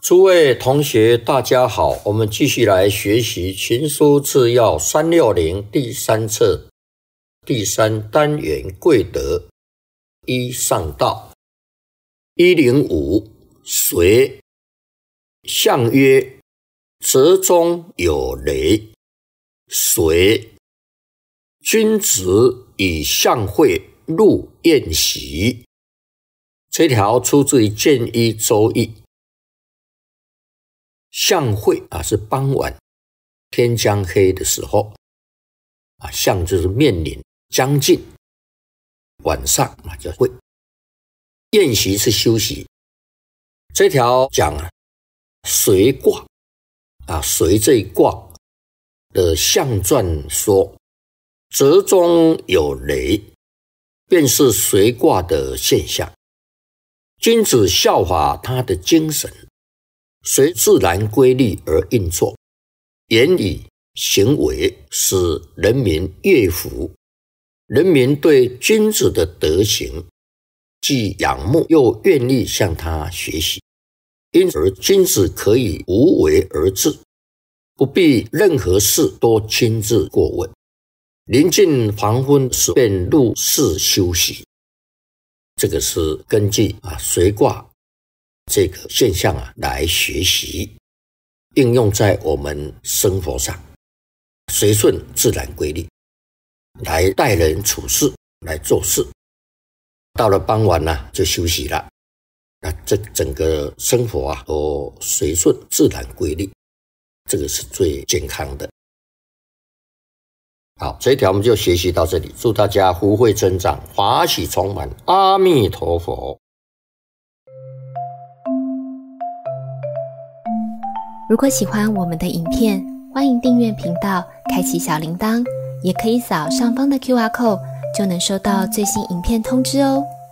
诸位同学大家好，我们继续来学习群书治要360第3册第3单元贵德一上道。105随，象曰：泽中有雷。随，君子以象会入宴席。这条出自于建一周易。象会是傍晚天将黑的时候象就是面临将近晚上叫会。宴席是休息。这条讲随卦随这一卦的象传说，泽中有雷，便是随卦的现象。君子效法他的精神，随自然规律而运作，言语行为使人民悦服，人民对君子的德行既仰慕又愿意向他学习，因而君子可以无为而治，不必任何事都亲自过问。临近黄昏时便入室休息。这个是根据随卦这个现象来学习，应用在我们生活上，随顺自然规律来待人处事，来做事。到了傍晚就休息了，这整个生活都随顺自然规律，这个是最健康的。好，这一条我们就学习到这里，祝大家福慧增长，法喜充满，阿弥陀佛。 如果喜欢我们的影片，欢迎订阅频道，开启小铃铛，也可以扫上方的 QR code， 就能收到最新影片通知哦。